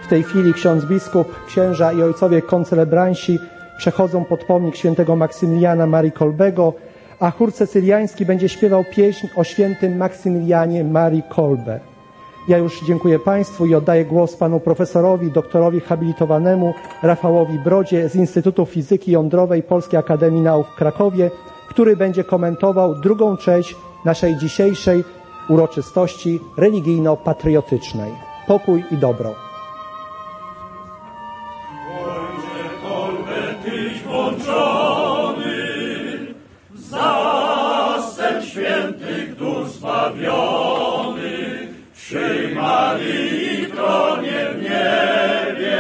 W tej chwili ksiądz biskup, księża i ojcowie koncelebransi przechodzą pod pomnik świętego Maksymiliana Marii Kolbego, a chór cecyliański będzie śpiewał pieśń o świętym Maksymilianie Marii Kolbe. Ja już dziękuję Państwu i oddaję głos panu profesorowi, doktorowi habilitowanemu Rafałowi Brodzie z Instytutu Fizyki Jądrowej Polskiej Akademii Nauk w Krakowie, który będzie komentował drugą część naszej dzisiejszej uroczystości religijno-patriotycznej. Pokój i dobro. Zastęp świętych dusz zbawionych, przy Maryi tronie w niebie,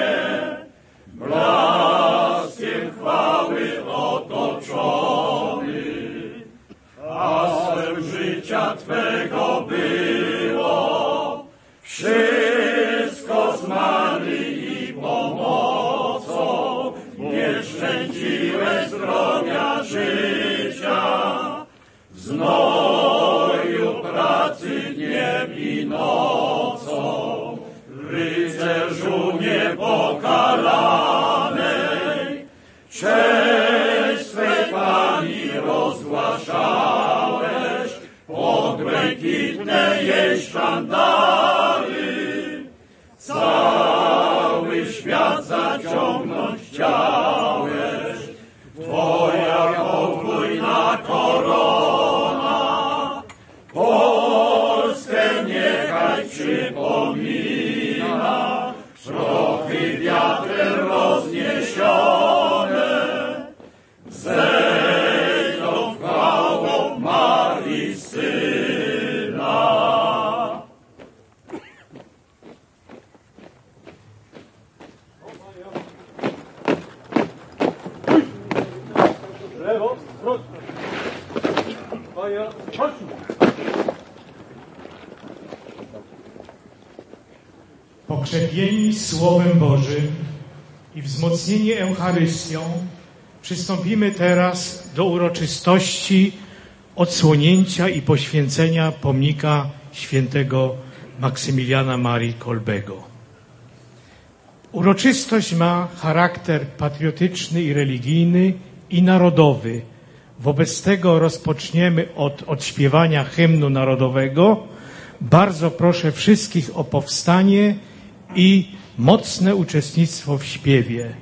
blaskiem chwały otoczony. Hasłem życia Twego było wszystko z Maryi pomocą. Nie szczędziłeś zdrowia życia, w znoju pracy dniem i nocą. Rycerzu niepokalanej, cześć swej Pani rozgłaszałeś, pod błękitne jej sztandary. Cały świat zaciągnąć chciałeś, Twoja podwójna korona Polskę niechaj przypomina, prochy wiatrem rozniesione zejdą chwałą Marii Syna. Lewo, wprost. Pokrzepieni Słowem Bożym i wzmocnieni Eucharystią przystąpimy teraz do uroczystości odsłonięcia i poświęcenia pomnika świętego Maksymiliana Marii Kolbego. Uroczystość ma charakter patriotyczny i religijny i narodowy. Wobec tego rozpoczniemy od odśpiewania hymnu narodowego. Bardzo proszę wszystkich o powstanie i mocne uczestnictwo w śpiewie.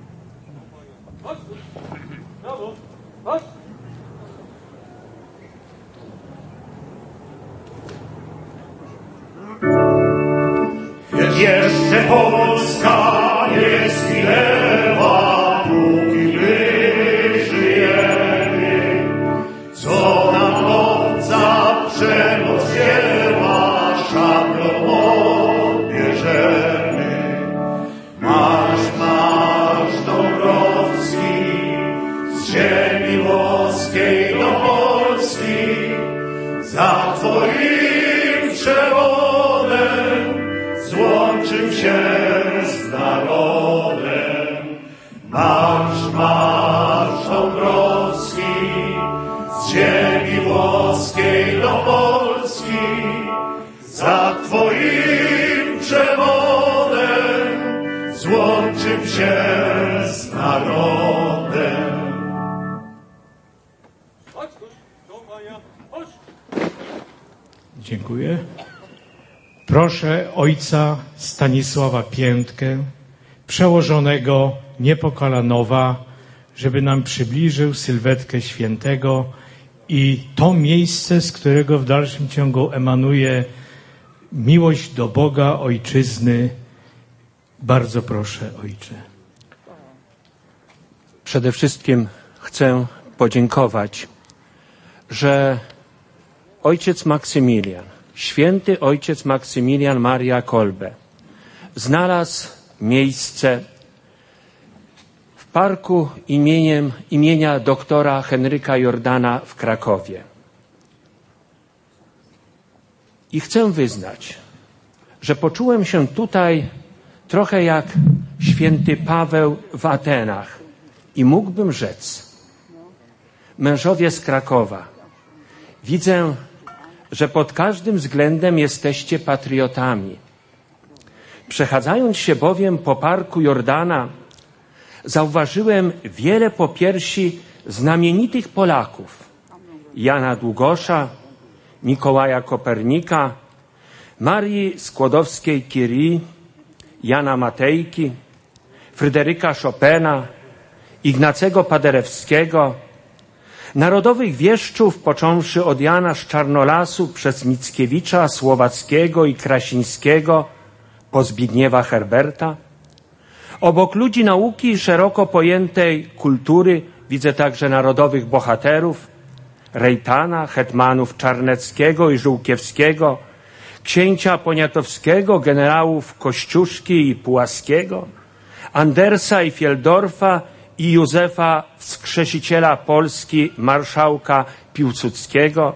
Jeszcze Polska nie zginęła, póki my żyjemy. Co nam obca przemoc wzięła, szablą odbierzemy. Marsz, marsz Dąbrowski, z ziemi włoskiej do Polski, za Twoim przewodem złączył się z narodem. Marsz, marsz Dąbrowski, z ziemi włoskiej do Polski, za Twoim przewodem złączył się z narodem. Dziękuję. Proszę ojca Stanisława Piętkę, przełożonego Niepokalanowa, żeby nam przybliżył sylwetkę świętego i to miejsce, z którego w dalszym ciągu emanuje miłość do Boga, ojczyzny. Bardzo proszę, ojcze. Przede wszystkim chcę podziękować, że ojciec Maksymilian, święty ojciec Maksymilian Maria Kolbe znalazł miejsce w parku imienia doktora Henryka Jordana w Krakowie. I chcę wyznać, że poczułem się tutaj trochę jak święty Paweł w Atenach i mógłbym rzec: mężowie z Krakowa, widzę, że pod każdym względem jesteście patriotami. Przechadzając się bowiem po parku Jordana, zauważyłem wiele popiersi znamienitych Polaków. Jana Długosza, Mikołaja Kopernika, Marii Skłodowskiej-Curie, Jana Matejki, Fryderyka Chopina, Ignacego Paderewskiego, narodowych wieszczów, począwszy od Jana z Czarnolasu przez Mickiewicza, Słowackiego i Krasińskiego, po Zbigniewa Herberta. Obok ludzi nauki i szeroko pojętej kultury widzę także narodowych bohaterów, Rejtana, hetmanów Czarneckiego i Żółkiewskiego, księcia Poniatowskiego, generałów Kościuszki i Pułaskiego, Andersa i Fieldorfa i Józefa Wskrzesiciela Polski, marszałka Piłsudskiego.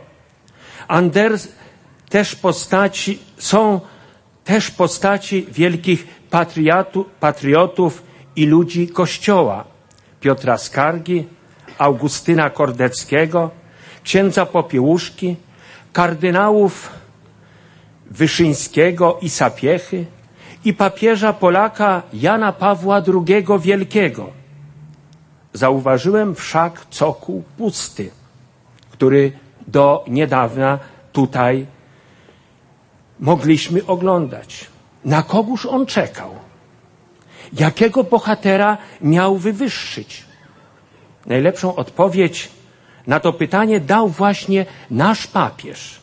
Są też postaci wielkich patriotów i ludzi Kościoła, Piotra Skargi, Augustyna Kordeckiego, księdza Popiełuszki, kardynałów Wyszyńskiego i Sapiechy i papieża Polaka Jana Pawła II Wielkiego. Zauważyłem wszak cokół pusty, który do niedawna tutaj mogliśmy oglądać. Na kogóż on czekał? Jakiego bohatera miał wywyższyć? Najlepszą odpowiedź na to pytanie dał właśnie nasz papież.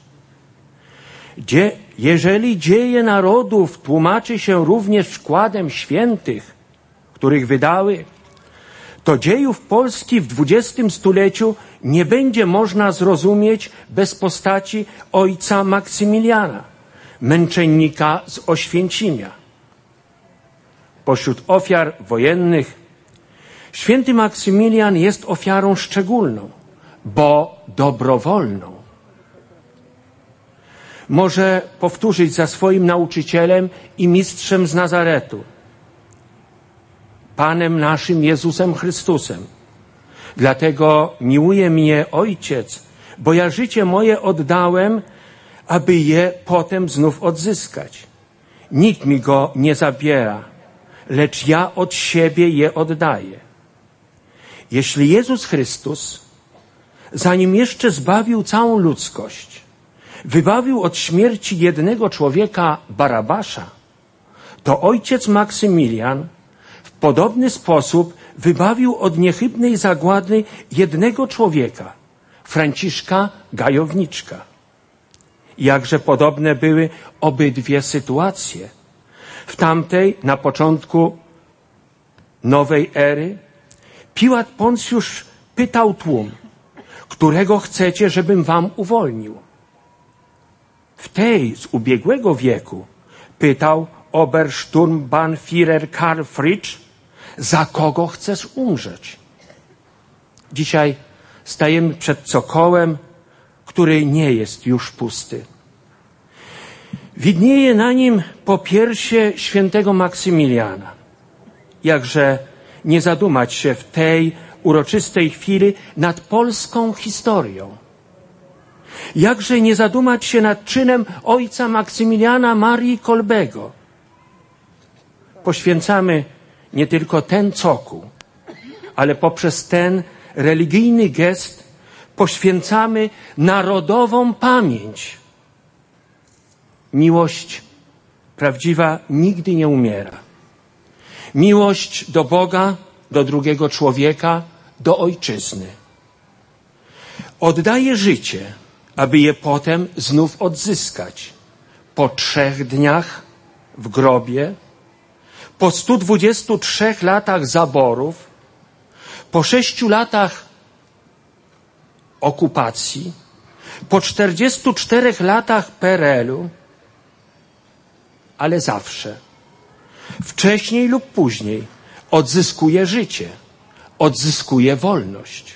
Jeżeli dzieje narodów tłumaczy się również wkładem świętych, których wydały, to dziejów Polski w XX stuleciu nie będzie można zrozumieć bez postaci ojca Maksymiliana, męczennika z Oświęcimia. Pośród ofiar wojennych święty Maksymilian jest ofiarą szczególną, bo dobrowolną. Może powtórzyć za swoim nauczycielem i mistrzem z Nazaretu, Panem naszym Jezusem Chrystusem. Dlatego miłuje mnie Ojciec, bo ja życie moje oddałem, aby je potem znów odzyskać. Nikt mi go nie zabiera, lecz ja od siebie je oddaję. Jeśli Jezus Chrystus, zanim jeszcze zbawił całą ludzkość, wybawił od śmierci jednego człowieka, Barabasza, to ojciec Maksymilian w podobny sposób wybawił od niechybnej zagłady jednego człowieka, Franciszka Gajowniczka. Jakże podobne były obydwie sytuacje. W tamtej, na początku nowej ery, Piłat Poncjusz pytał tłum, którego chcecie, żebym wam uwolnił? W tej z ubiegłego wieku pytał Obersturmbannführer Karl Fritsch, za kogo chcesz umrzeć? Dzisiaj stajemy przed cokołem, który nie jest już pusty. Widnieje na nim popiersie świętego Maksymiliana. Jakże nie zadumać się w tej uroczystej chwili nad polską historią. Jakże nie zadumać się nad czynem ojca Maksymiliana Marii Kolbego. Poświęcamy nie tylko ten cokół, ale poprzez ten religijny gest poświęcamy narodową pamięć. Miłość prawdziwa nigdy nie umiera. Miłość do Boga, do drugiego człowieka, do ojczyzny. Oddaje życie, aby je potem znów odzyskać. Po 3 dniach w grobie, po 123 latach zaborów, po 6 latach okupacji, po 44 latach PRL-u, ale zawsze, wcześniej lub później, odzyskuje życie, odzyskuje wolność.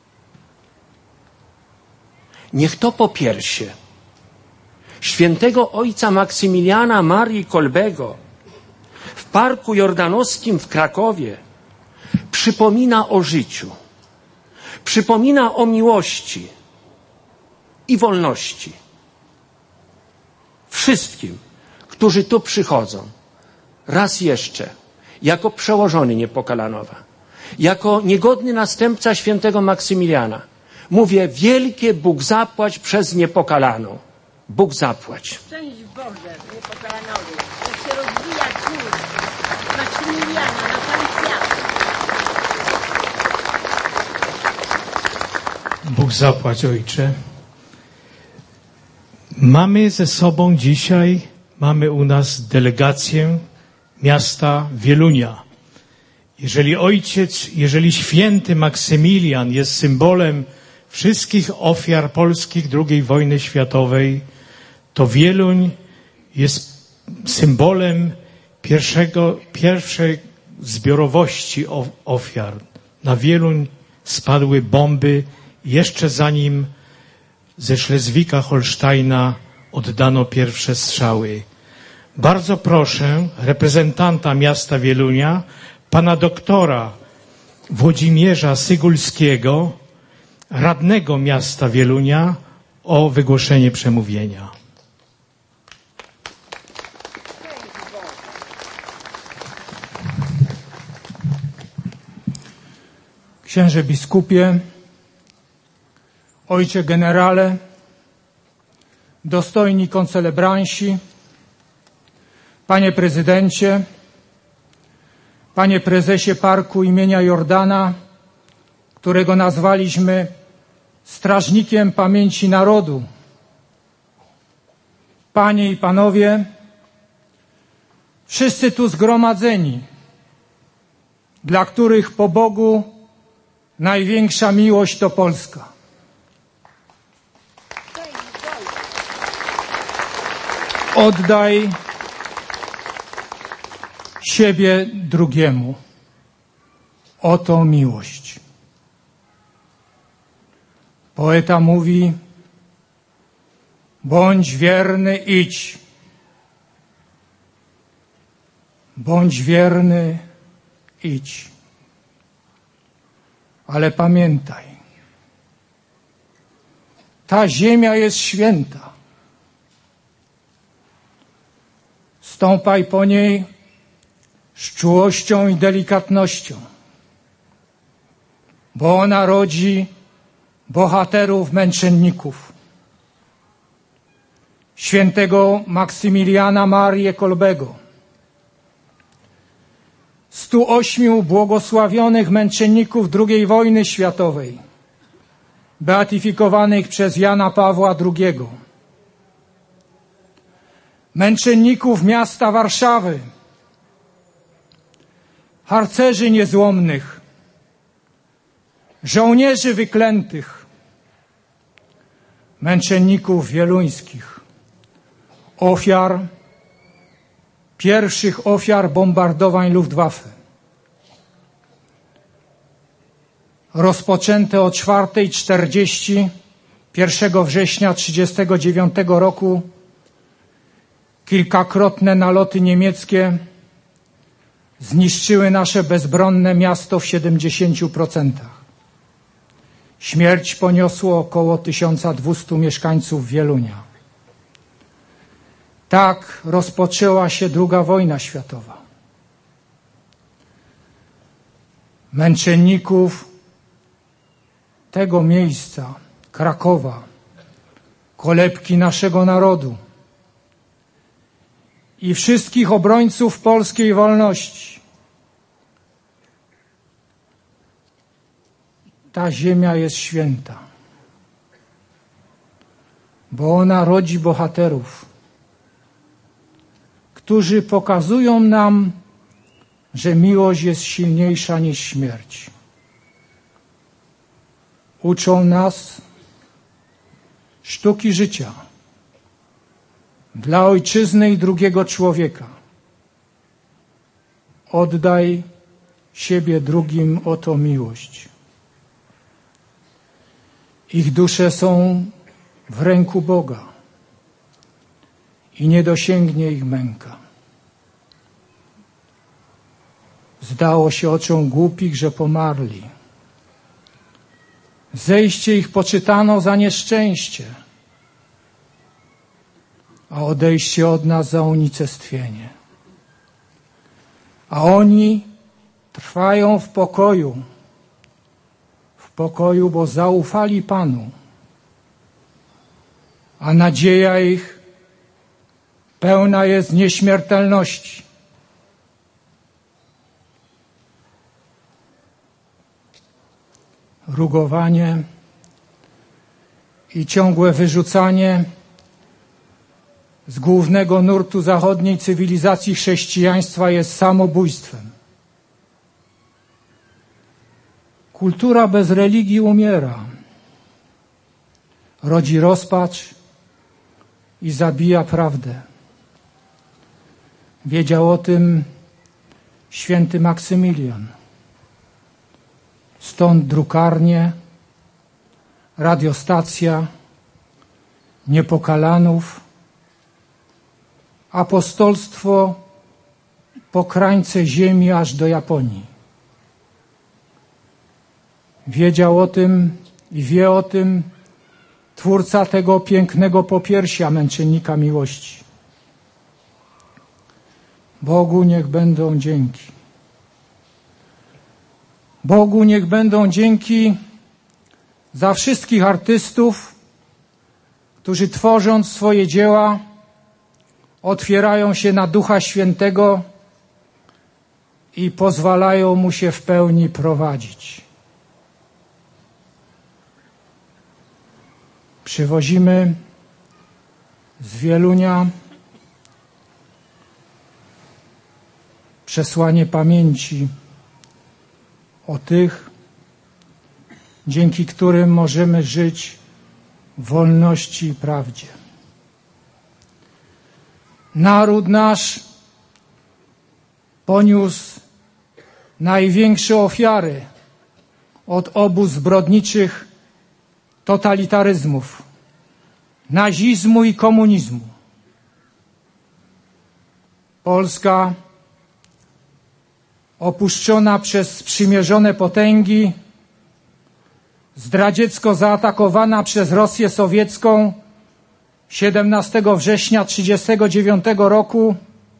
Niech to popiersie świętego ojca Maksymiliana Marii Kolbego w Parku Jordanowskim w Krakowie przypomina o życiu, przypomina o miłości i wolności. Wszystkim, którzy tu przychodzą, raz jeszcze, jako przełożony Niepokalanowa, jako niegodny następca świętego Maksymiliana, mówię: wielkie Bóg zapłać przez Niepokalaną. Bóg zapłać. Szczęść Boże Niepokalanowi. Jak się rozwija kult Maksymiliana na cały świat. Bóg zapłać, Ojcze. Mamy ze sobą dzisiaj, mamy u nas delegację miasta Wielunia. Jeżeli święty Maksymilian jest symbolem wszystkich ofiar polskich II wojny światowej, to Wieluń jest symbolem pierwszej zbiorowości ofiar. Na Wieluń spadły bomby jeszcze zanim ze Szlezwika-Holsztajna oddano pierwsze strzały. Bardzo proszę reprezentanta miasta Wielunia, pana doktora Włodzimierza Sygulskiego, radnego miasta Wielunia, o wygłoszenie przemówienia. Księże biskupie, ojcze generale, dostojni koncelebransi, panie prezydencie, panie prezesie Parku imienia Jordana, którego nazwaliśmy strażnikiem pamięci narodu, panie i panowie, wszyscy tu zgromadzeni, dla których po Bogu największa miłość to Polska. Oddaj siebie drugiemu. Oto miłość. Poeta mówi: bądź wierny, idź. Bądź wierny, idź. Ale pamiętaj, ta ziemia jest święta. Stąpaj po niej z czułością i delikatnością, bo ona rodzi bohaterów, męczenników. Świętego Maksymiliana Marię Kolbego, 108 błogosławionych męczenników II wojny światowej, beatyfikowanych przez Jana Pawła II, męczenników miasta Warszawy, harcerzy niezłomnych, żołnierzy wyklętych, męczenników wieluńskich, pierwszych ofiar bombardowań Luftwaffe. Rozpoczęte o 4:40 1 września 1939 roku kilkakrotne naloty niemieckie zniszczyły nasze bezbronne miasto w 70%. Śmierć poniosło około 1200 mieszkańców Wielunia. Tak rozpoczęła się II wojna światowa. Męczenników tego miejsca, Krakowa, kolebki naszego narodu i wszystkich obrońców polskiej wolności. Ta ziemia jest święta, bo ona rodzi bohaterów, którzy pokazują nam, że miłość jest silniejsza niż śmierć. Uczą nas sztuki życia dla ojczyzny i drugiego człowieka. Oddaj siebie drugim, oto miłość. Ich dusze są w ręku Boga i nie dosięgnie ich męka. Zdało się oczom głupich, że pomarli. Zejście ich poczytano za nieszczęście, a odejście od nas za unicestwienie. a oni trwają w pokoju, bo zaufali Panu, a nadzieja ich pełna jest nieśmiertelności. Rugowanie i ciągłe wyrzucanie z głównego nurtu zachodniej cywilizacji chrześcijaństwa jest samobójstwem. Kultura bez religii umiera, rodzi rozpacz i zabija prawdę. Wiedział o tym święty Maksymilian. Stąd drukarnie, radiostacja, Niepokalanów, apostolstwo po krańce ziemi aż do Japonii. Wiedział o tym i wie o tym twórca tego pięknego popiersia, męczennika miłości. Bogu niech będą dzięki. Bogu niech będą dzięki za wszystkich artystów, którzy tworząc swoje dzieła otwierają się na Ducha Świętego i pozwalają Mu się w pełni prowadzić. Przywozimy z Wielunia przesłanie pamięci o tych, dzięki którym możemy żyć w wolności i prawdzie. Naród nasz poniósł największe ofiary od obu zbrodniczych totalitaryzmów, nazizmu i komunizmu. Polska, opuszczona przez sprzymierzone potęgi, zdradziecko zaatakowana przez Rosję sowiecką 17 września 1939 roku,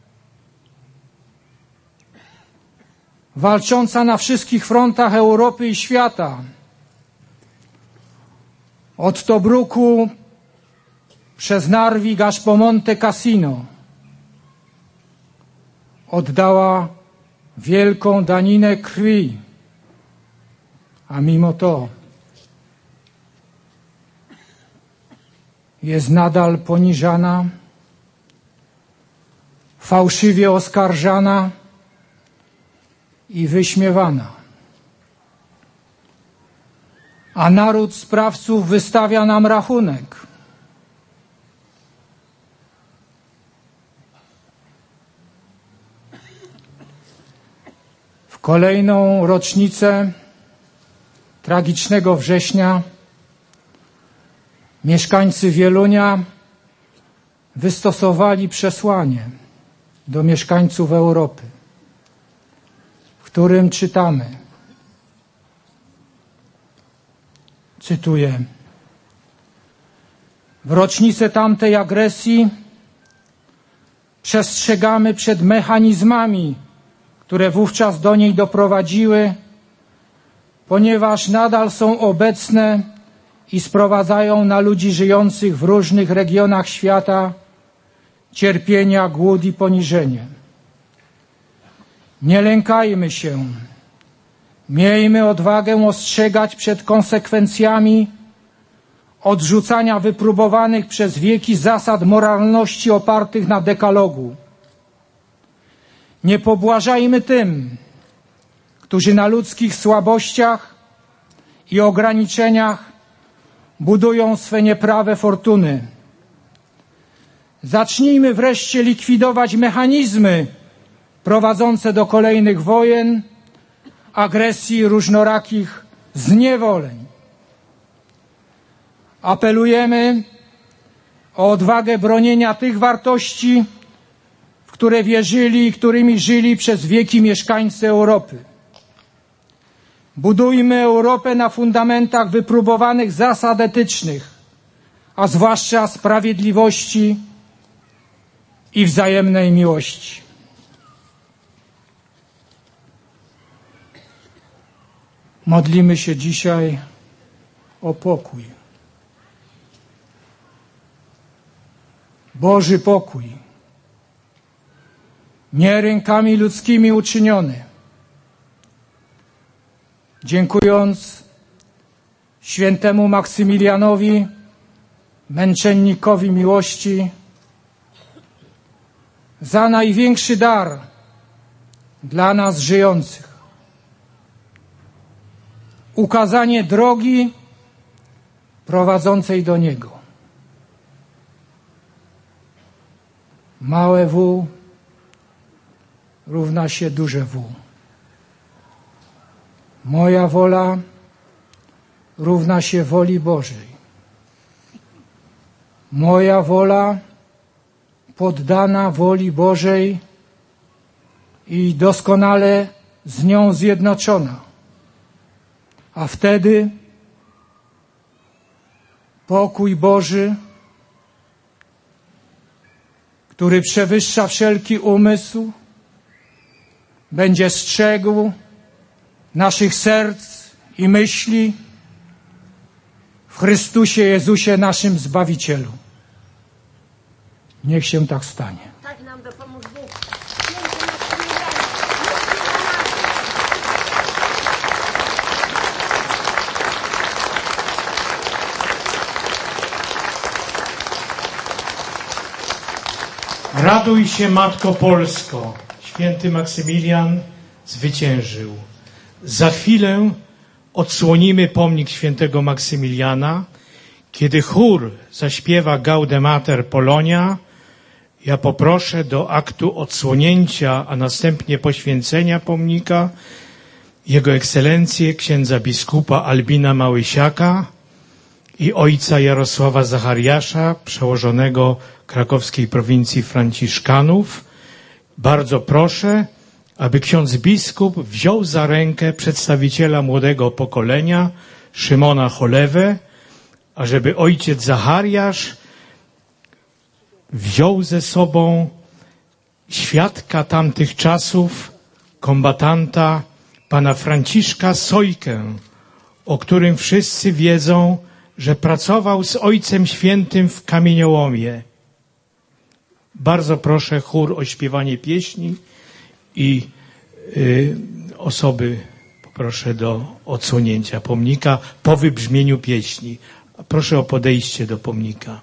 walcząca na wszystkich frontach Europy i świata, od Tobruku przez Narwik aż po Monte Cassino, oddała wielką daninę krwi, a mimo to jest nadal poniżana, fałszywie oskarżana i wyśmiewana. A naród sprawców wystawia nam rachunek. W kolejną rocznicę tragicznego września mieszkańcy Wielunia wystosowali przesłanie do mieszkańców Europy, w którym czytamy, cytuję: w rocznicę tamtej agresji przestrzegamy przed mechanizmami, które wówczas do niej doprowadziły, ponieważ nadal są obecne i sprowadzają na ludzi żyjących w różnych regionach świata cierpienia, głód i poniżenie. Nie lękajmy się. Miejmy odwagę ostrzegać przed konsekwencjami odrzucania wypróbowanych przez wieki zasad moralności opartych na dekalogu. Nie pobłażajmy tym, którzy na ludzkich słabościach i ograniczeniach budują swe nieprawe fortuny. Zacznijmy wreszcie likwidować mechanizmy prowadzące do kolejnych wojen, agresji i różnorakich zniewoleń. Apelujemy o odwagę bronienia tych wartości, w które wierzyli i którymi żyli przez wieki mieszkańcy Europy. Budujmy Europę na fundamentach wypróbowanych zasad etycznych, a zwłaszcza sprawiedliwości i wzajemnej miłości. Modlimy się dzisiaj o pokój. Boży pokój, nie rękami ludzkimi uczyniony. Dziękując świętemu Maksymilianowi, męczennikowi miłości, za największy dar dla nas żyjących. Ukazanie drogi prowadzącej do Niego. Małe W równa się duże W. Moja wola równa się woli Bożej. Moja wola poddana woli Bożej i doskonale z nią zjednoczona. A wtedy pokój Boży, który przewyższa wszelki umysł, będzie strzegł naszych serc i myśli w Chrystusie Jezusie, naszym Zbawicielu. Niech się tak stanie. Tak nam dopomóż Bóg. Raduj się, Matko Polsko, święty Maksymilian zwyciężył. Za chwilę odsłonimy pomnik świętego Maksymiliana. Kiedy chór zaśpiewa Gaude Mater Polonia, ja poproszę do aktu odsłonięcia, a następnie poświęcenia pomnika Jego Ekscelencję księdza biskupa Albina Małysiaka i ojca Jarosława Zachariasza, przełożonego krakowskiej prowincji Franciszkanów. Bardzo proszę, aby ksiądz biskup wziął za rękę przedstawiciela młodego pokolenia, Szymona Cholewę, ażeby ojciec Zachariasz wziął ze sobą świadka tamtych czasów, kombatanta, pana Franciszka Sojkę, o którym wszyscy wiedzą, że pracował z Ojcem Świętym w kamieniołomie. Bardzo proszę chór o śpiewanie pieśni i osoby poproszę do odsłonięcia pomnika po wybrzmieniu pieśni. Proszę o podejście do pomnika.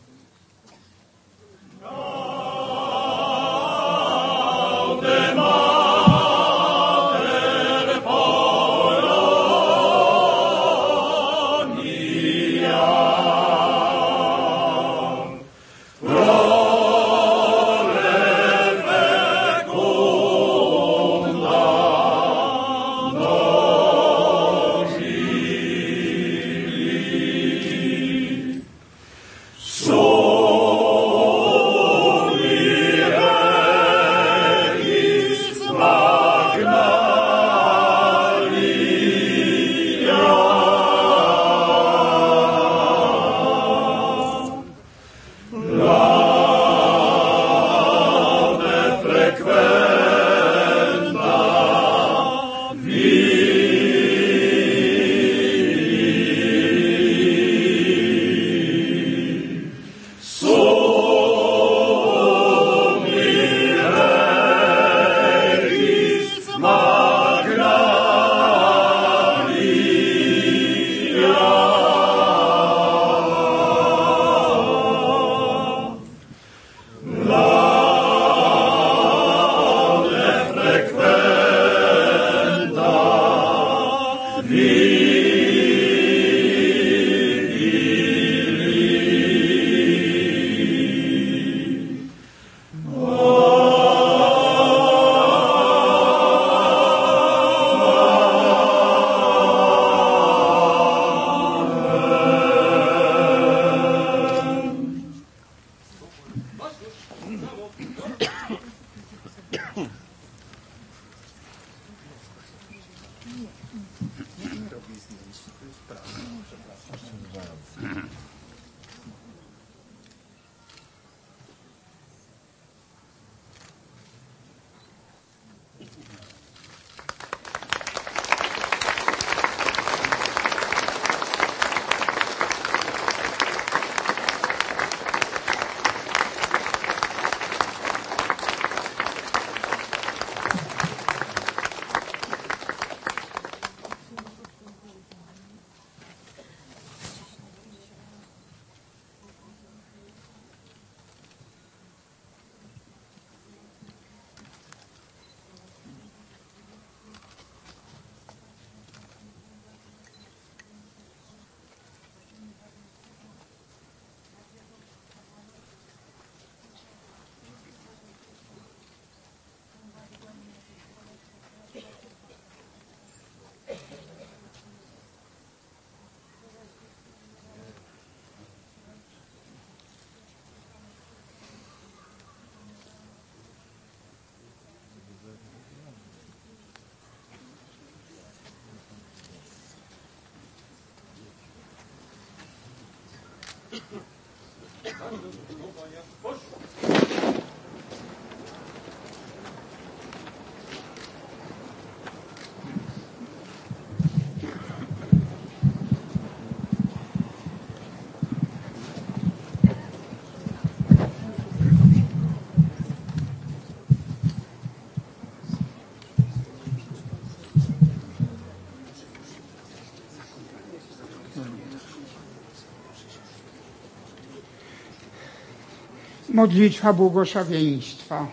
Modlitwa błogosławieństwa.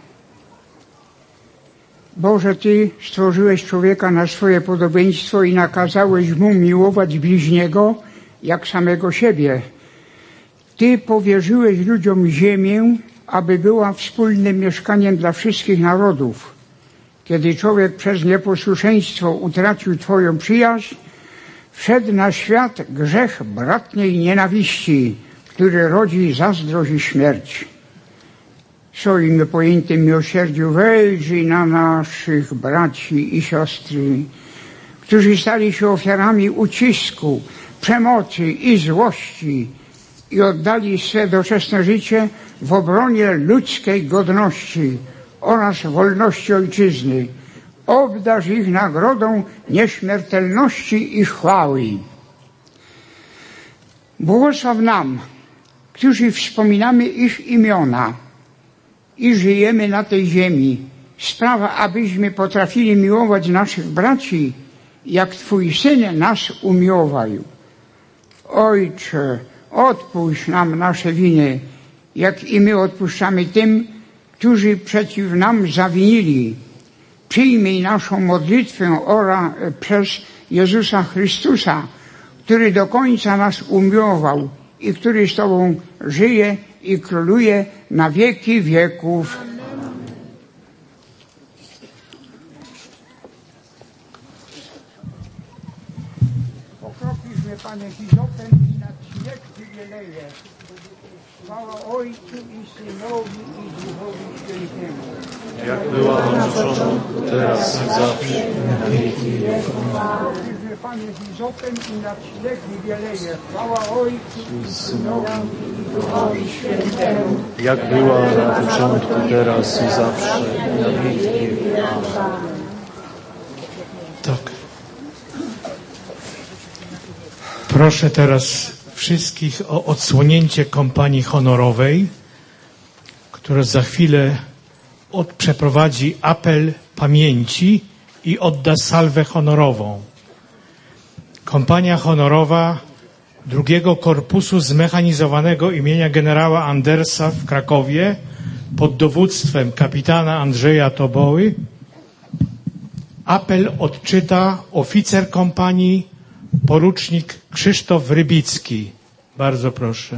Boże, Ty stworzyłeś człowieka na swoje podobieństwo i nakazałeś mu miłować bliźniego jak samego siebie. Ty powierzyłeś ludziom ziemię, aby była wspólnym mieszkaniem dla wszystkich narodów. Kiedy człowiek przez nieposłuszeństwo utracił Twoją przyjaźń, wszedł na świat grzech bratniej nienawiści, który rodzi zazdrość i śmierć. W swoim niepojętym miłosierdziu wejrzyj na naszych braci i siostry, którzy stali się ofiarami ucisku, przemocy i złości i oddali swe doczesne życie w obronie ludzkiej godności oraz wolności ojczyzny. Obdarz ich nagrodą nieśmiertelności i chwały. Błogosław nam, którzy wspominamy ich imiona i żyjemy na tej ziemi. Sprawa, abyśmy potrafili miłować naszych braci, jak Twój Syn nas umiłował. Ojcze, odpuść nam nasze winy, jak i my odpuszczamy tym, którzy przeciw nam zawinili. Przyjmij naszą modlitwę przez Jezusa Chrystusa, który do końca nas umiłował i który z Tobą żyje i króluje na wieki wieków. Pokropisz mnie, Panie, hizopem i na śnieg wybieleje. Chwała Ojcu i Synowi i Duchowi Świętemu. Jak była na początku, teraz i zawsze, na wieki wieków. Pokropisz mnie, Panie, hizopem i na śnieg wybieleje. Chwała Ojcu i Synowi i Duchowi Świętemu. Jak była na początku, teraz i zawsze, na wieki wieków. Tak. Proszę teraz wszystkich o odsłonięcie kompanii honorowej, która za chwilę przeprowadzi apel pamięci i odda salwę honorową. Kompania honorowa II Korpusu Zmechanizowanego imienia generała Andersa w Krakowie pod dowództwem kapitana Andrzeja Toboły. Apel odczyta oficer kompanii, porucznik Krzysztof Rybicki. Bardzo proszę.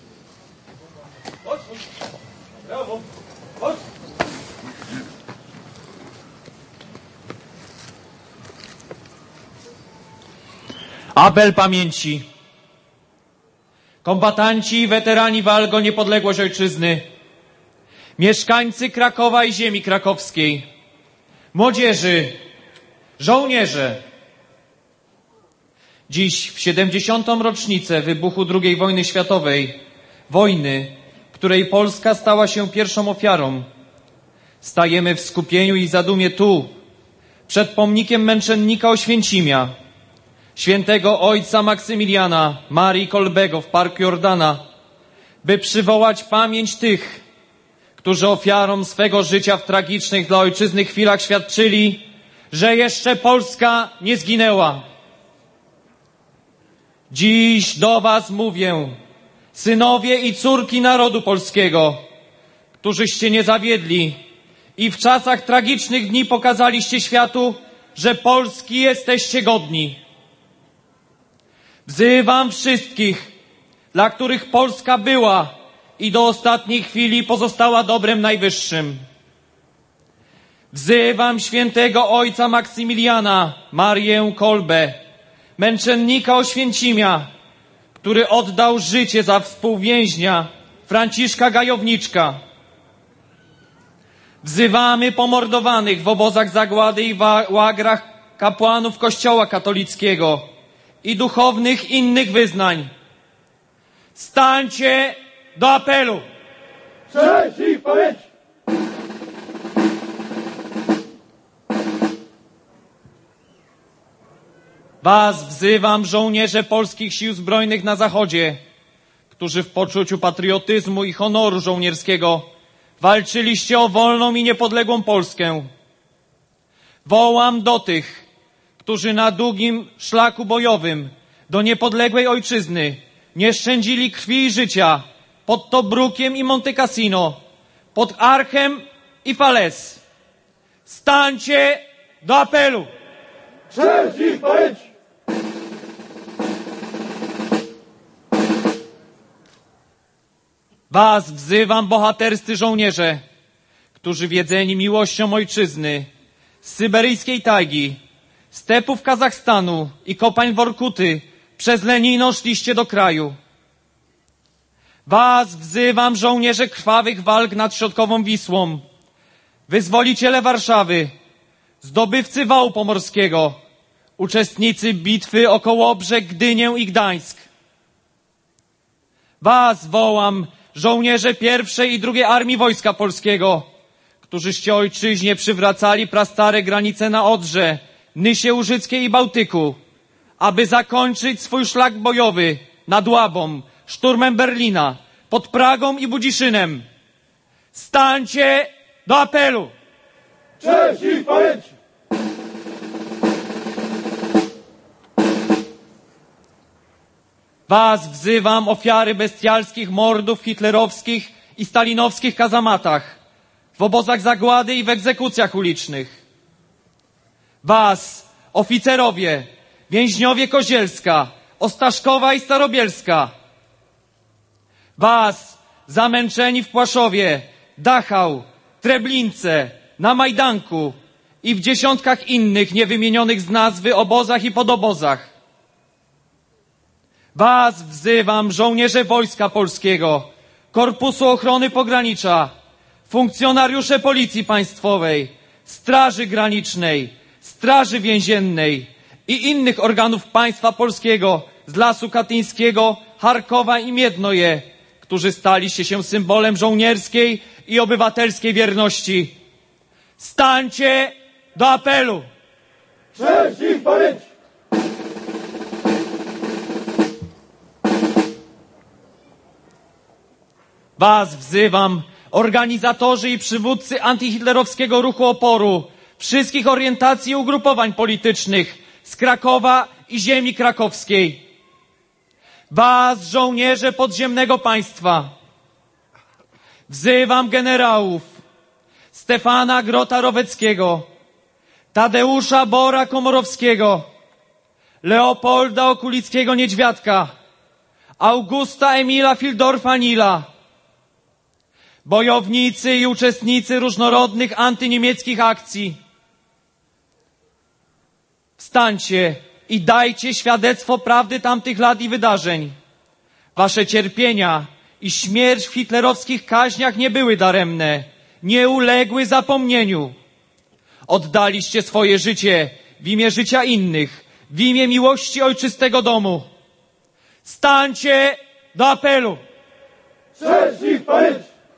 Apel pamięci. Kombatanci i weterani walk o niepodległość ojczyzny, mieszkańcy Krakowa i ziemi krakowskiej, młodzieży, żołnierze. Dziś w 70. rocznicę wybuchu II wojny światowej, wojny, której Polska stała się pierwszą ofiarą, stajemy w skupieniu i zadumie tu, przed pomnikiem męczennika Oświęcimia, świętego ojca Maksymiliana Marii Kolbego w Parku Jordana, by przywołać pamięć tych, którzy ofiarą swego życia w tragicznych dla ojczyzny chwilach świadczyli, że jeszcze Polska nie zginęła. Dziś do was mówię, synowie i córki narodu polskiego, którzyście nie zawiedli i w czasach tragicznych dni pokazaliście światu, że Polski jesteście godni. Wzywam wszystkich, dla których Polska była i do ostatniej chwili pozostała dobrem najwyższym. Wzywam świętego ojca Maksymiliana Marię Kolbę, męczennika Oświęcimia, który oddał życie za współwięźnia Franciszka Gajowniczka. Wzywamy pomordowanych w obozach zagłady i łagrach kapłanów Kościoła katolickiego i duchownych innych wyznań. Stańcie do apelu! Cześć ich pamięć! Was wzywam, żołnierze polskich sił zbrojnych na zachodzie, którzy w poczuciu patriotyzmu i honoru żołnierskiego walczyliście o wolną i niepodległą Polskę. Wołam do tych, którzy na długim szlaku bojowym do niepodległej ojczyzny nie szczędzili krwi i życia pod Tobrukiem i Monte Cassino, pod Archem i Falaise. Stańcie do apelu! Cześć ich pamięć! Was wzywam, bohaterscy żołnierze, którzy wiedzeni miłością ojczyzny, z syberyjskiej tajgi, stepów Kazachstanu i kopań Workuty przez Lenino szliście do kraju. Was wzywam, żołnierze krwawych walk nad środkową Wisłą, wyzwoliciele Warszawy, zdobywcy wału pomorskiego, uczestnicy bitwy o Kołobrzeg, Gdynię i Gdańsk. Was wołam, żołnierze pierwszej i drugiej Armii Wojska Polskiego, którzyście ojczyźnie przywracali prastare granice na Odrze, Nysie Łużyckiej i Bałtyku, aby zakończyć swój szlak bojowy nad Łabą, szturmem Berlina, pod Pragą i Budziszynem. Stańcie do apelu! Cześć ich pamięć! Was wzywam, ofiary bestialskich mordów hitlerowskich i stalinowskich kazamatach, w obozach zagłady i w egzekucjach ulicznych. Was, oficerowie, więźniowie Kozielska, Ostaszkowa i Starobielska. Was, zamęczeni w Płaszowie, Dachau, Treblince, na Majdanku i w dziesiątkach innych niewymienionych z nazwy obozach i podobozach. Was wzywam, żołnierze Wojska Polskiego, Korpusu Ochrony Pogranicza, funkcjonariusze Policji Państwowej, Straży Granicznej, Straży Więziennej i innych organów państwa polskiego z Lasu Katyńskiego, Charkowa i Miednoje, którzy staliście się symbolem żołnierskiej i obywatelskiej wierności. Stańcie do apelu! Cześć ich pamięć! Was wzywam, organizatorzy i przywódcy antyhitlerowskiego ruchu oporu, wszystkich orientacji i ugrupowań politycznych z Krakowa i ziemi krakowskiej. Was, żołnierze podziemnego państwa. Wzywam generałów Stefana Grota-Roweckiego, Tadeusza Bora Komorowskiego, Leopolda Okulickiego-Niedźwiadka, Augusta Emila Fildorfa-Nila, bojownicy i uczestnicy różnorodnych antyniemieckich akcji. Wstańcie i dajcie świadectwo prawdy tamtych lat i wydarzeń. Wasze cierpienia i śmierć w hitlerowskich kaźniach nie były daremne, nie uległy zapomnieniu. Oddaliście swoje życie w imię życia innych, w imię miłości ojczystego domu. Stańcie do apelu! Cześć ich pamięć!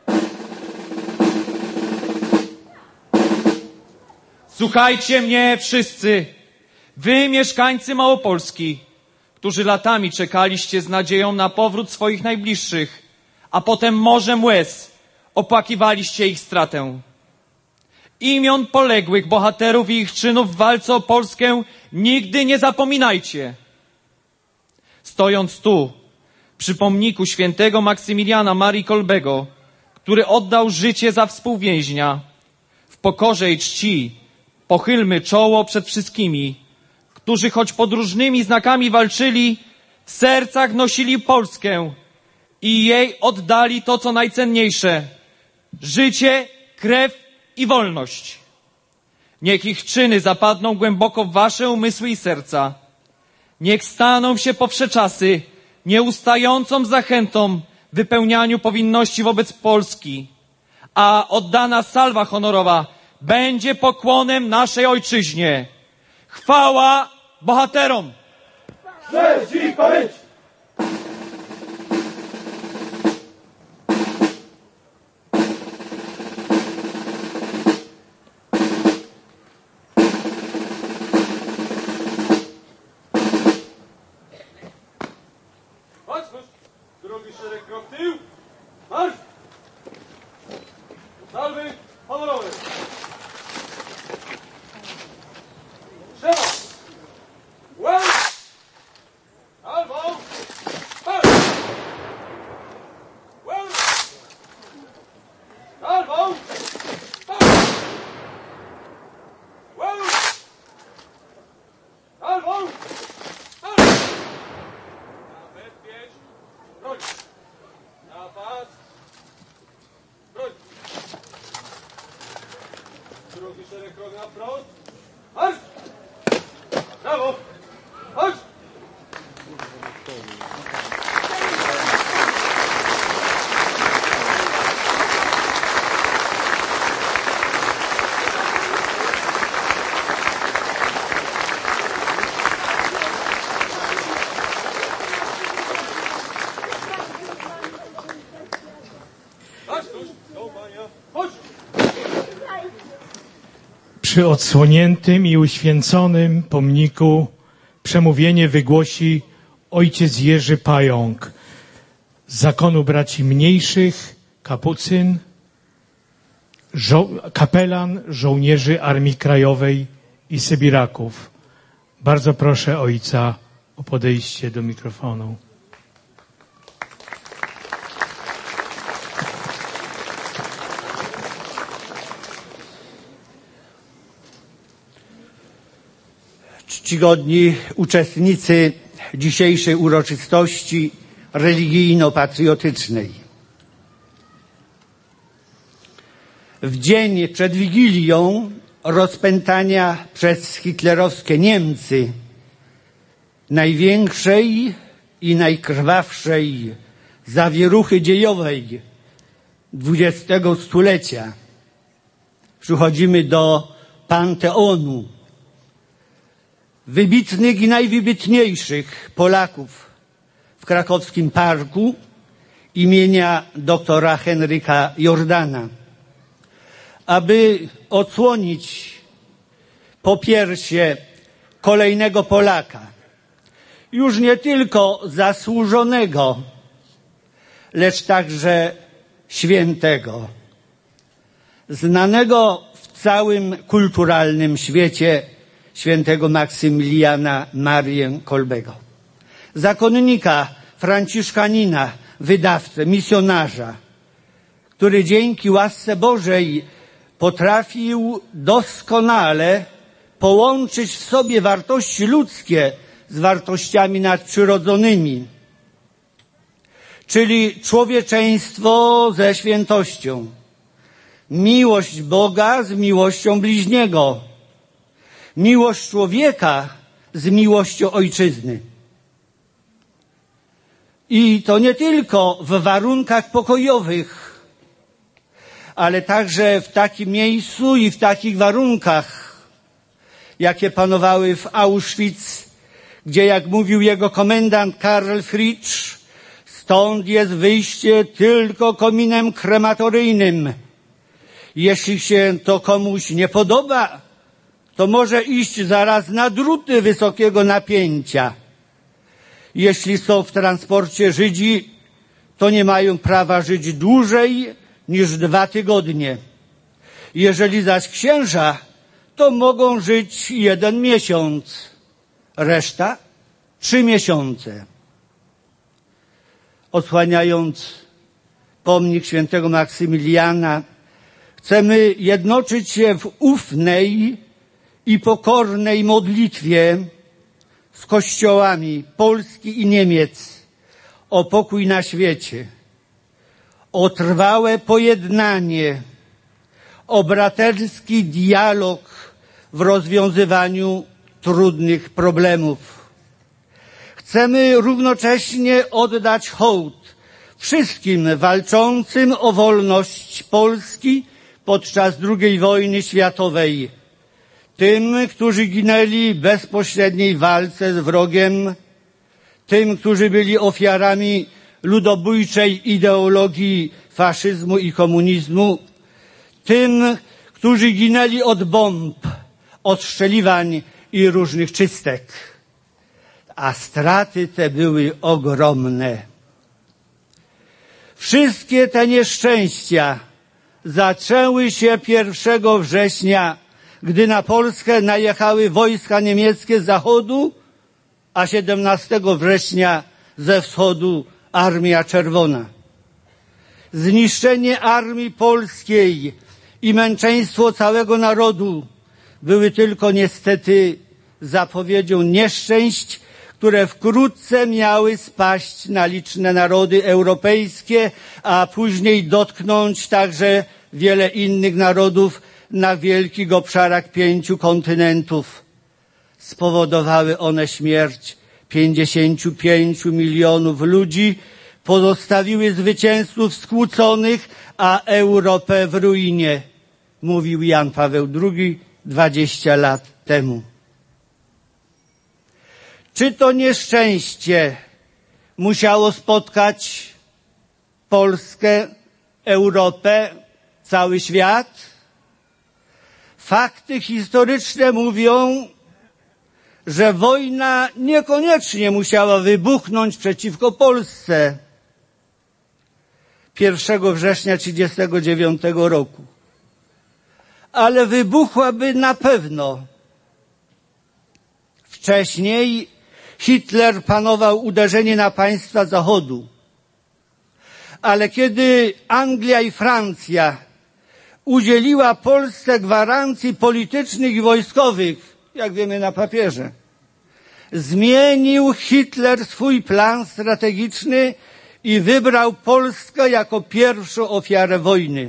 Słuchajcie mnie wszyscy, wy mieszkańcy Małopolski, którzy latami czekaliście z nadzieją na powrót swoich najbliższych, a potem morzem łez opłakiwaliście ich stratę. Imion poległych bohaterów i ich czynów w walce o Polskę nigdy nie zapominajcie. Stojąc tu, przy pomniku świętego Maksymiliana Marii Kolbego, który oddał życie za współwięźnia, w pokorze i czci pochylmy czoło przed wszystkimi, którzy choć pod różnymi znakami walczyli, w sercach nosili Polskę i jej oddali to, co najcenniejsze – życie, krew i wolność. Niech ich czyny zapadną głęboko w wasze umysły i serca. Niech staną się po wsze czasy nieustającą zachętą w wypełnianiu powinności wobec Polski, a oddana salwa honorowa będzie pokłonem naszej ojczyźnie. Chwała bohaterom! Cześć ich pamięć! tył, marsz! Salwy honorowe! Trzeba! Łeb! Albo! Marsz! Łeb! Albo! Marsz! Łeb! Albo! Marsz! Zabezpiecz broń! Na pas! Broń! Drugi szereg krok na wprost! Marsz! Brawo! Chodź! Chodź tu! Do pania! Chodź! Przy odsłoniętym i uświęconym pomniku przemówienie wygłosi ojciec Jerzy Pająk z Zakonu Braci Mniejszych, kapucyn, kapelan żołnierzy Armii Krajowej i Sybiraków. Bardzo proszę ojca o podejście do mikrofonu. Czcigodni uczestnicy dzisiejszej uroczystości religijno-patriotycznej. W dzień przed Wigilią rozpętania przez hitlerowskie Niemcy największej i najkrwawszej zawieruchy dziejowej XX stulecia przychodzimy do panteonu wybitnych i najwybitniejszych Polaków w krakowskim parku imienia doktora Henryka Jordana, aby odsłonić popiersie kolejnego Polaka, już nie tylko zasłużonego, lecz także świętego, znanego w całym kulturalnym świecie świętego Maksymiliana Marię Kolbego. Zakonnika, franciszkanina, wydawcę, misjonarza, który dzięki łasce Bożej potrafił doskonale połączyć w sobie wartości ludzkie z wartościami nadprzyrodzonymi, czyli człowieczeństwo ze świętością, miłość Boga z miłością bliźniego, miłość człowieka z miłością ojczyzny. I to nie tylko w warunkach pokojowych, ale także w takim miejscu i w takich warunkach, jakie panowały w Auschwitz, gdzie, jak mówił jego komendant Karl Fritsch, stąd jest wyjście tylko kominem krematoryjnym. Jeśli się to komuś nie podoba, to może iść zaraz na druty wysokiego napięcia. Jeśli są w transporcie Żydzi, to nie mają prawa żyć dłużej niż 2 tygodnie. Jeżeli zaś księża, to mogą żyć 1 miesiąc, reszta 3 miesiące. Odsłaniając pomnik świętego Maksymiliana, chcemy jednoczyć się w ufnej i pokornej modlitwie z kościołami Polski i Niemiec o pokój na świecie, o trwałe pojednanie, o braterski dialog w rozwiązywaniu trudnych problemów. Chcemy równocześnie oddać hołd wszystkim walczącym o wolność Polski podczas II wojny światowej, tym, którzy ginęli w bezpośredniej walce z wrogiem, tym, którzy byli ofiarami ludobójczej ideologii faszyzmu i komunizmu, tym, którzy ginęli od bomb, ostrzeliwań i różnych czystek. A straty te były ogromne. Wszystkie te nieszczęścia zaczęły się 1 września, gdy na Polskę najechały wojska niemieckie z zachodu, a 17 września ze wschodu Armia Czerwona. Zniszczenie armii polskiej i męczeństwo całego narodu były tylko niestety zapowiedzią nieszczęść, które wkrótce miały spaść na liczne narody europejskie, a później dotknąć także wiele innych narodów na wielkich obszarach 5 kontynentów. Spowodowały one śmierć 55 milionów ludzi, pozostawiły zwycięzców skłóconych, a Europę w ruinie, mówił Jan Paweł II 20 lat temu. Czy to nieszczęście musiało spotkać Polskę, Europę, cały świat? Fakty historyczne mówią, że wojna niekoniecznie musiała wybuchnąć przeciwko Polsce 1 września 1939 roku. Ale wybuchłaby na pewno. Wcześniej Hitler planował uderzenie na państwa Zachodu. Ale kiedy Anglia i Francja udzieliła Polsce gwarancji politycznych i wojskowych, jak wiemy na papierze, zmienił Hitler swój plan strategiczny i wybrał Polskę jako pierwszą ofiarę wojny.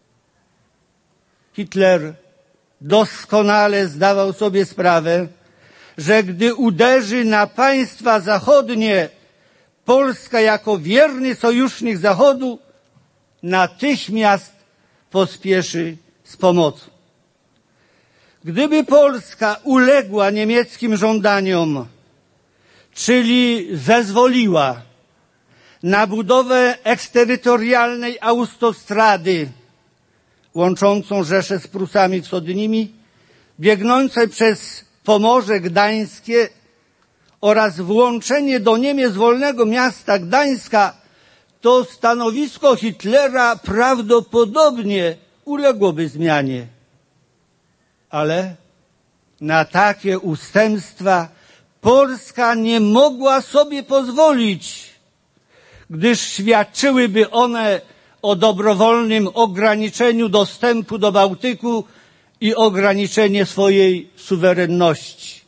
Hitler doskonale zdawał sobie sprawę, że gdy uderzy na państwa zachodnie, Polska jako wierny sojusznik Zachodu natychmiast pospieszy z pomocą. Gdyby Polska uległa niemieckim żądaniom, czyli zezwoliła na budowę eksterytorialnej autostrady łączącą Rzeszę z Prusami Wschodnimi, biegnącej przez Pomorze Gdańskie oraz włączenie do Niemiec wolnego miasta Gdańska, to stanowisko Hitlera prawdopodobnie uległoby zmianie. Ale na takie ustępstwa Polska nie mogła sobie pozwolić, gdyż świadczyłyby one o dobrowolnym ograniczeniu dostępu do Bałtyku i ograniczenie swojej suwerenności.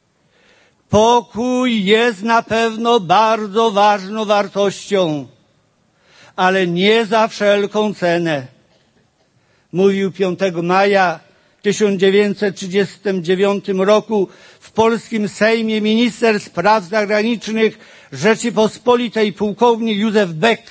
Pokój jest na pewno bardzo ważną wartością, ale nie za wszelką cenę. Mówił 5 maja 1939 roku w polskim Sejmie minister spraw zagranicznych Rzeczypospolitej pułkownik Józef Beck.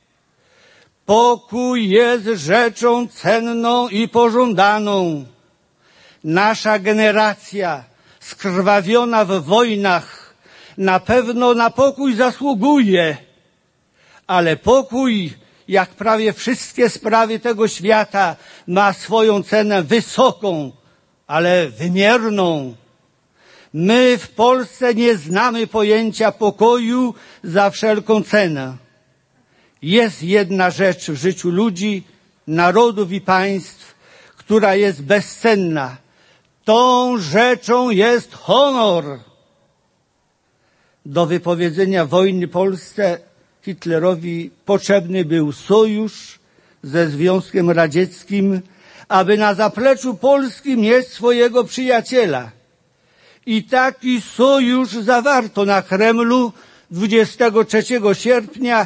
Pokój jest rzeczą cenną i pożądaną. Nasza generacja skrwawiona w wojnach na pewno na pokój zasługuje, ale pokój, jak prawie wszystkie sprawy tego świata, ma swoją cenę wysoką, ale wymierną. My w Polsce nie znamy pojęcia pokoju za wszelką cenę. Jest jedna rzecz w życiu ludzi, narodów i państw, która jest bezcenna. Tą rzeczą jest honor. Do wypowiedzenia wojny Polsce Hitlerowi potrzebny był sojusz ze Związkiem Radzieckim, aby na zapleczu Polski mieć swojego przyjaciela. I taki sojusz zawarto na Kremlu 23 sierpnia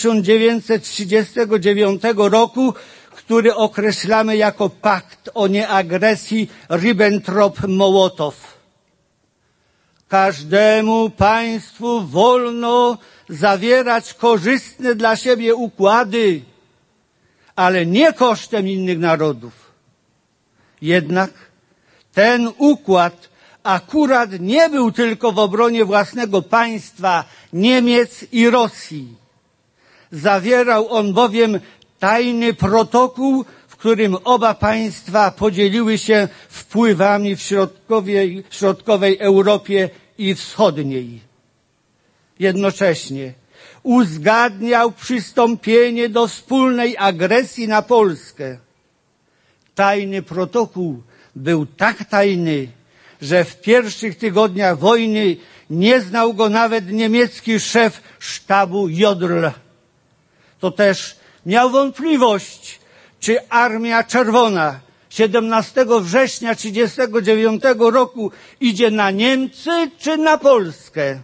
1939 roku, który określamy jako pakt o nieagresji Ribbentrop-Mołotow. Każdemu państwu wolno zawierać korzystne dla siebie układy, ale nie kosztem innych narodów. Jednak ten układ akurat nie był tylko w obronie własnego państwa, Niemiec i Rosji. Zawierał on bowiem tajny protokół, w którym oba państwa podzieliły się wpływami w środkowej Europie i wschodniej. Jednocześnie uzgadniał przystąpienie do wspólnej agresji na Polskę. Tajny protokół był tak tajny, że w pierwszych tygodniach wojny nie znał go nawet niemiecki szef sztabu Jodl. To też miał wątpliwość, czy Armia Czerwona 17 września 1939 roku idzie na Niemcy czy na Polskę.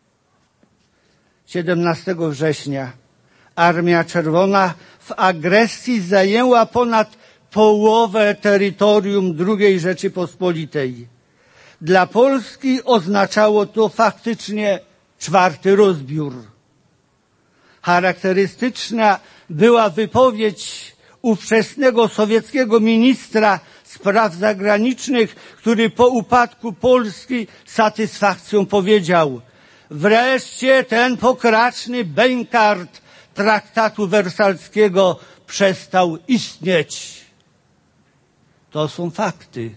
17 września Armia Czerwona w agresji zajęła ponad połowę terytorium II Rzeczypospolitej. Dla Polski oznaczało to faktycznie 4. rozbiór. Charakterystyczna była wypowiedź ówczesnego sowieckiego ministra spraw zagranicznych, który po upadku Polski z satysfakcją powiedział: wreszcie ten pokraczny bękart traktatu wersalskiego przestał istnieć. To są fakty.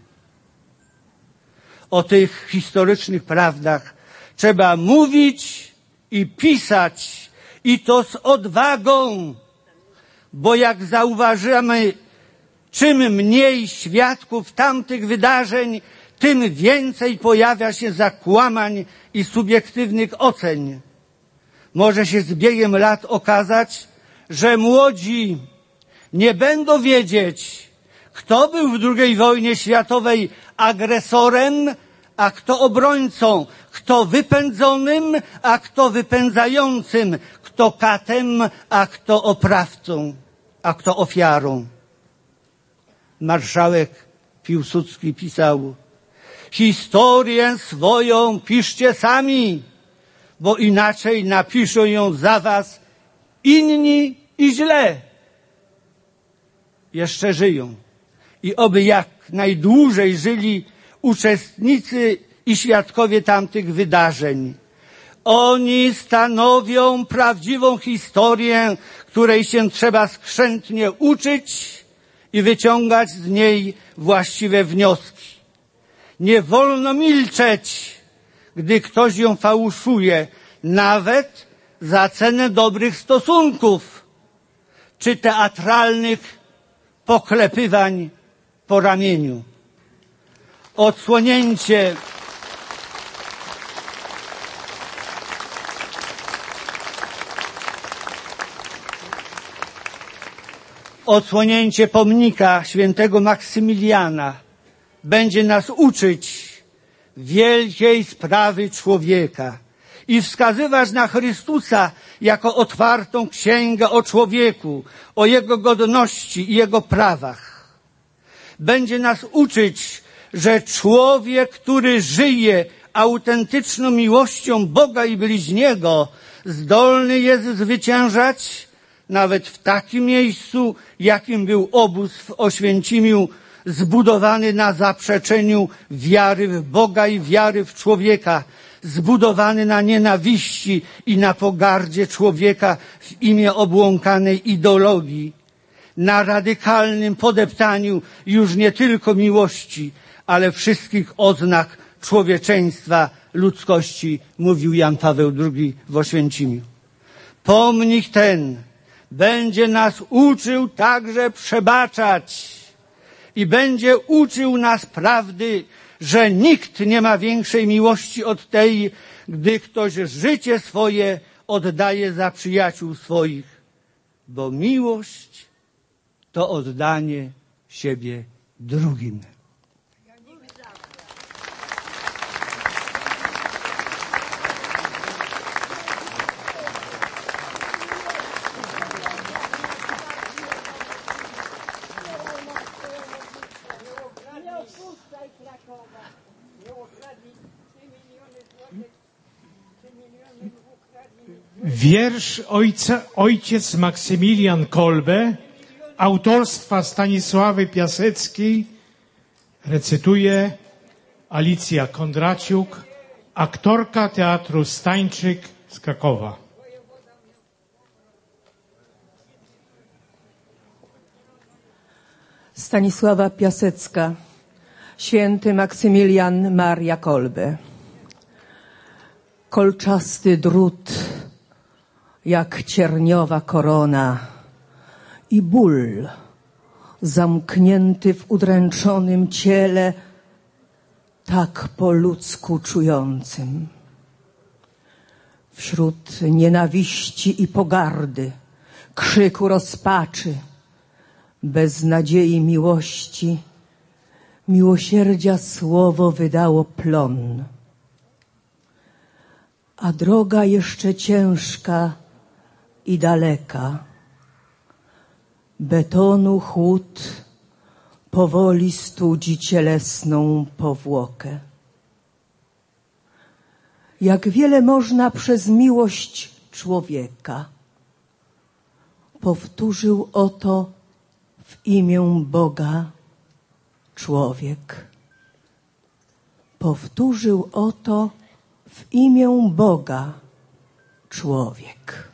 O tych historycznych prawdach trzeba mówić i pisać, i to z odwagą, bo jak zauważymy, czym mniej świadków tamtych wydarzeń, tym więcej pojawia się zakłamań i subiektywnych ocen. Może się z biegiem lat okazać, że młodzi nie będą wiedzieć, kto był w II wojnie światowej agresorem, a kto obrońcą, kto wypędzonym, a kto wypędzającym, kto katem, a kto oprawcą, a kto ofiarą. Marszałek Piłsudski pisał: historię swoją piszcie sami, bo inaczej napiszą ją za was inni i źle. Jeszcze żyją i oby jak najdłużej żyli uczestnicy i świadkowie tamtych wydarzeń. Oni stanowią prawdziwą historię, której się trzeba skrzętnie uczyć i wyciągać z niej właściwe wnioski. Nie wolno milczeć, gdy ktoś ją fałszuje, nawet za cenę dobrych stosunków czy teatralnych poklepywań po ramieniu. Odsłonięcie pomnika świętego Maksymiliana będzie nas uczyć wielkiej sprawy człowieka i wskazywać na Chrystusa jako otwartą księgę o człowieku, o jego godności i jego prawach. Będzie nas uczyć, że człowiek, który żyje autentyczną miłością Boga i bliźniego, zdolny jest zwyciężać nawet w takim miejscu, jakim był obóz w Oświęcimiu, zbudowany na zaprzeczeniu wiary w Boga i wiary w człowieka, zbudowany na nienawiści i na pogardzie człowieka w imię obłąkanej ideologii, na radykalnym podeptaniu już nie tylko miłości, ale wszystkich oznak człowieczeństwa, ludzkości, mówił Jan Paweł II w Oświęcimiu. Pomnik ten będzie nas uczył także przebaczać i będzie uczył nas prawdy, że nikt nie ma większej miłości od tej, gdy ktoś życie swoje oddaje za przyjaciół swoich, bo miłość to oddanie siebie drugim. Wiersz ojciec Maksymilian Kolbe, autorstwa Stanisławy Piaseckiej, recytuje Alicja Kondraciuk, aktorka Teatru Stańczyk z Krakowa. Stanisława Piasecka, święty Maksymilian Maria Kolbe. Kolczasty drut jak cierniowa korona i ból zamknięty w udręczonym ciele, tak po ludzku czującym. Wśród nienawiści i pogardy, krzyku rozpaczy, beznadziei miłości, miłosierdzia słowo wydało plon. A droga jeszcze ciężka i daleka, betonu chłód powoli studzi cielesną powłokę. Jak wiele można przez miłość człowieka. Powtórzył oto w imię Boga człowiek. Powtórzył oto w imię Boga człowiek.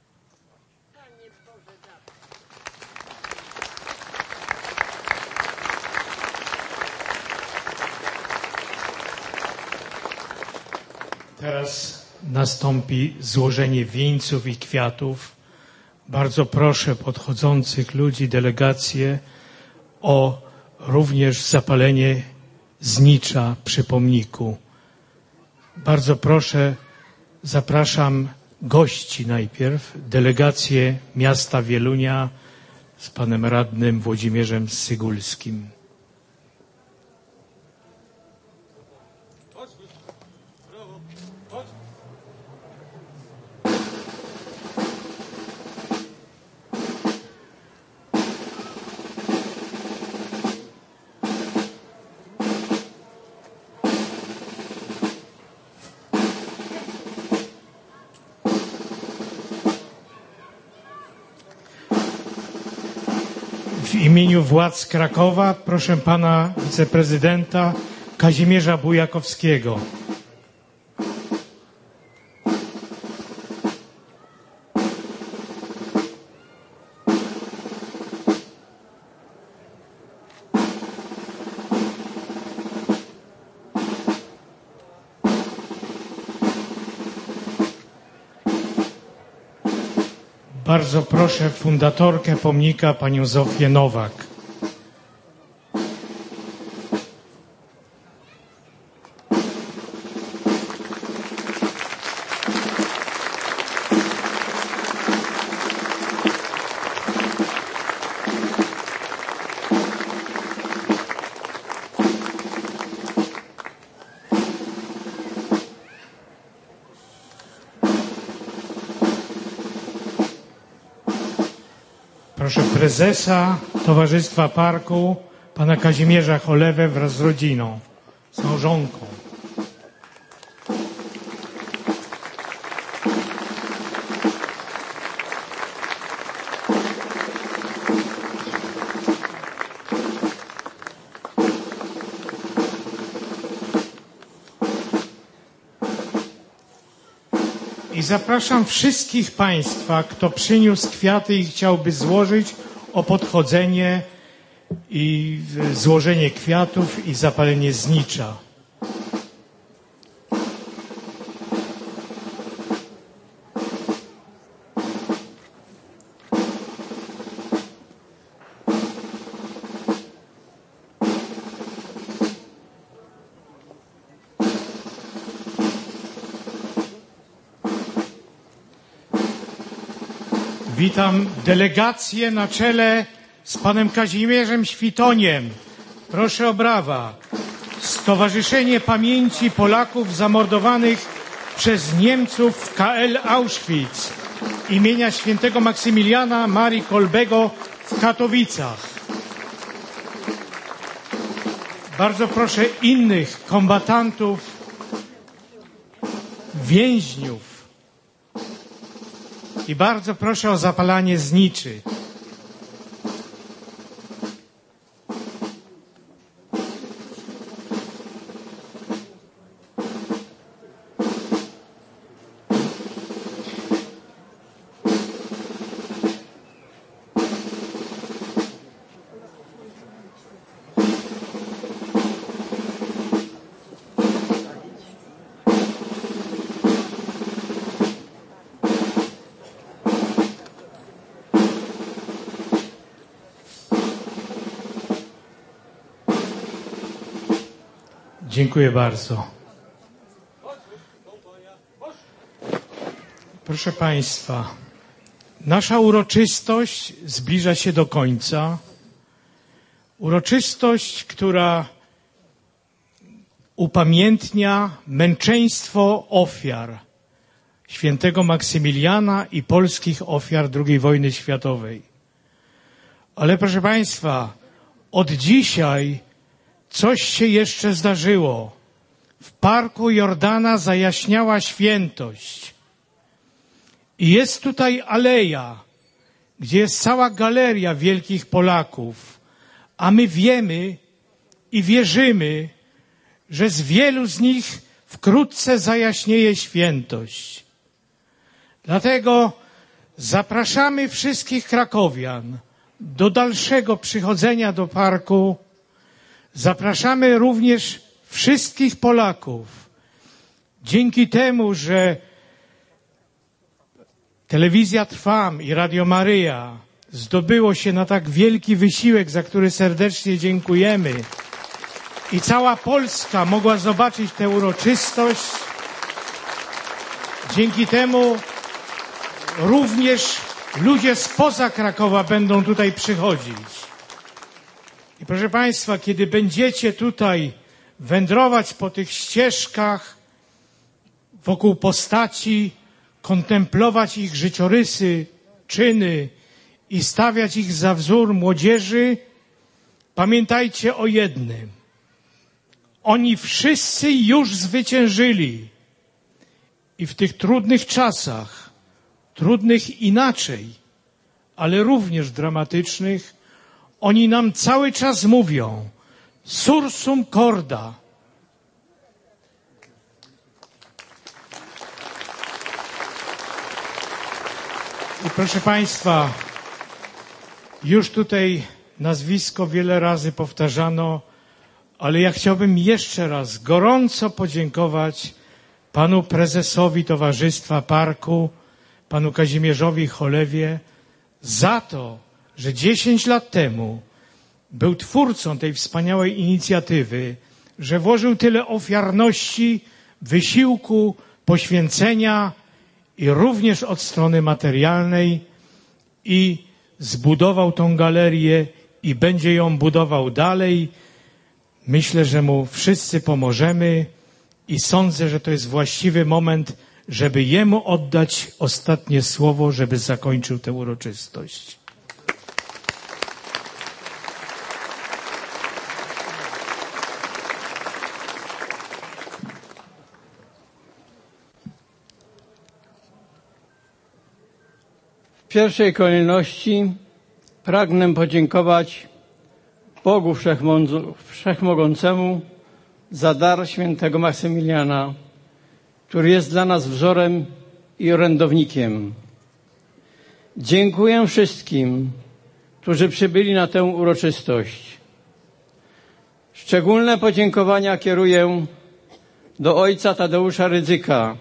Teraz nastąpi złożenie wieńców i kwiatów. Bardzo proszę podchodzących ludzi, delegację o również zapalenie znicza przy pomniku. Bardzo proszę, zapraszam gości najpierw, delegację miasta Wielunia z panem radnym Włodzimierzem Sygulskim. W imieniu władz Krakowa proszę pana wiceprezydenta Kazimierza Bujakowskiego. Bardzo proszę fundatorkę pomnika, panią Zofię Nowak. Proszę prezesa Towarzystwa Parku, pana Kazimierza Cholewę wraz z rodziną, z małżonką. I zapraszam wszystkich państwa, kto przyniósł kwiaty i chciałby złożyć, o podchodzenie i złożenie kwiatów i zapalenie znicza. Witam delegację na czele z panem Kazimierzem Świtoniem. Proszę o brawa. Stowarzyszenie Pamięci Polaków zamordowanych przez Niemców w KL Auschwitz imienia świętego Maksymiliana Marii Kolbego w Katowicach. Bardzo proszę innych kombatantów, więźniów. I bardzo proszę o zapalanie zniczy. Dziękuję bardzo. Proszę Państwa, nasza uroczystość zbliża się do końca. Uroczystość, która upamiętnia męczeństwo ofiar świętego Maksymiliana i polskich ofiar II wojny światowej. Ale proszę Państwa, od dzisiaj coś się jeszcze zdarzyło. W parku Jordana zajaśniała świętość. I jest tutaj aleja, gdzie jest cała galeria wielkich Polaków. A my wiemy i wierzymy, że z wielu z nich wkrótce zajaśnieje świętość. Dlatego zapraszamy wszystkich krakowian do dalszego przychodzenia do parku. Zapraszamy również wszystkich Polaków. Dzięki temu, że Telewizja Trwam i Radio Maryja zdobyło się na tak wielki wysiłek, za który serdecznie dziękujemy. I cała Polska mogła zobaczyć tę uroczystość. Dzięki temu również ludzie spoza Krakowa będą tutaj przychodzić. I proszę Państwa, kiedy będziecie tutaj wędrować po tych ścieżkach wokół postaci, kontemplować ich życiorysy, czyny i stawiać ich za wzór młodzieży, pamiętajcie o jednym. Oni wszyscy już zwyciężyli. I w tych trudnych czasach, trudnych inaczej, ale również dramatycznych, oni nam cały czas mówią sursum corda. I proszę Państwa, już tutaj nazwisko wiele razy powtarzano, ale ja chciałbym jeszcze raz gorąco podziękować panu prezesowi Towarzystwa Parku, panu Kazimierzowi Cholewie, za to, że 10 lat temu był twórcą tej wspaniałej inicjatywy, że włożył tyle ofiarności, wysiłku, poświęcenia i również od strony materialnej i zbudował tą galerię i będzie ją budował dalej. Myślę, że mu wszyscy pomożemy i sądzę, że to jest właściwy moment, żeby jemu oddać ostatnie słowo, żeby zakończył tę uroczystość. W pierwszej kolejności pragnę podziękować Bogu Wszechmogącemu za dar świętego Maksymiliana, który jest dla nas wzorem i orędownikiem. Dziękuję wszystkim, którzy przybyli na tę uroczystość. Szczególne podziękowania kieruję do ojca Tadeusza Rydzyka,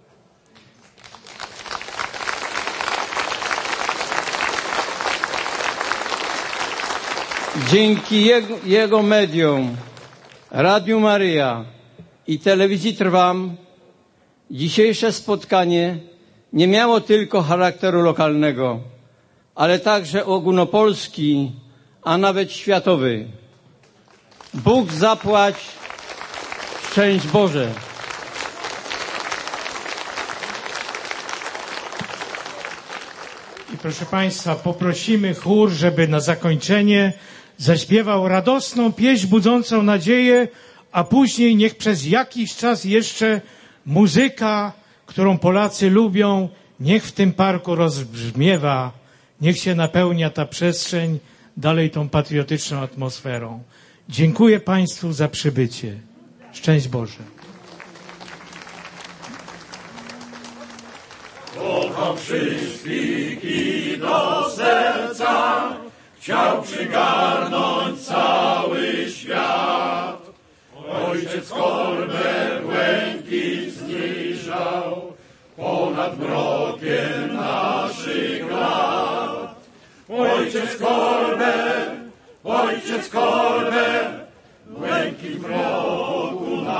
dzięki jego mediom, Radiu Maryja i Telewizji Trwam, dzisiejsze spotkanie nie miało tylko charakteru lokalnego, ale także ogólnopolski, a nawet światowy. Bóg zapłać, szczęść Boże. I proszę Państwa, poprosimy chór, żeby na zakończenie zaśpiewał radosną pieśń budzącą nadzieję, a później niech przez jakiś czas jeszcze muzyka, którą Polacy lubią, niech w tym parku rozbrzmiewa, niech się napełnia ta przestrzeń dalej tą patriotyczną atmosferą. Dziękuję Państwu za przybycie. Szczęść Boże. Kocham wszystkich i do serca chciał przygarnąć cały świat. Ojciec korbę błękit zniżał ponad mrokiem naszych lat. Ojciec korbę, błękit mroku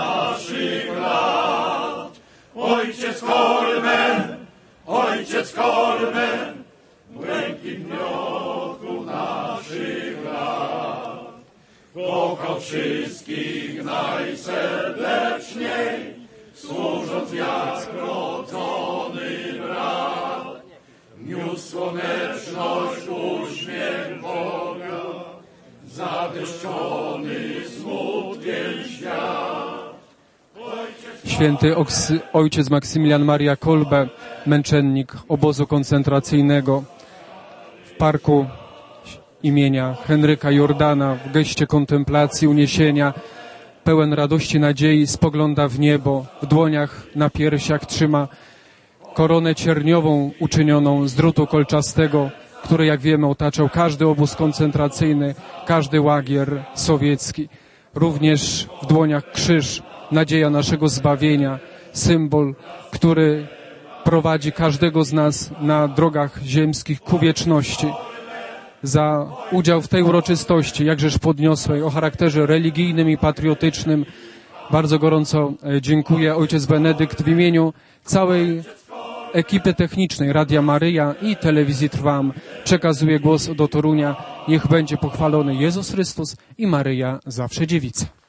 skornem, błękit miotków naszych lat. Kochał wszystkich najserdeczniej, służąc jak rodzony brat. Niósł słoneczność, uśmiech Boga, zadeszczony smutkiem świat. Święty ojciec Maksymilian Maria Kolbe, męczennik obozu koncentracyjnego w parku imienia Henryka Jordana, w geście kontemplacji, uniesienia, pełen radości, nadziei, spogląda w niebo, w dłoniach na piersiach trzyma koronę cierniową uczynioną z drutu kolczastego, który, jak wiemy, otaczał każdy obóz koncentracyjny, każdy łagier sowiecki. Również w dłoniach krzyż, nadzieja naszego zbawienia, symbol, który prowadzi każdego z nas na drogach ziemskich ku wieczności. Za udział w tej uroczystości, jakżeż podniosłej, o charakterze religijnym i patriotycznym, bardzo gorąco dziękuję. Ojciec Benedykt w imieniu całej ekipy technicznej Radia Maryja i Telewizji Trwam przekazuje głos do Torunia. Niech będzie pochwalony Jezus Chrystus i Maryja zawsze dziewica.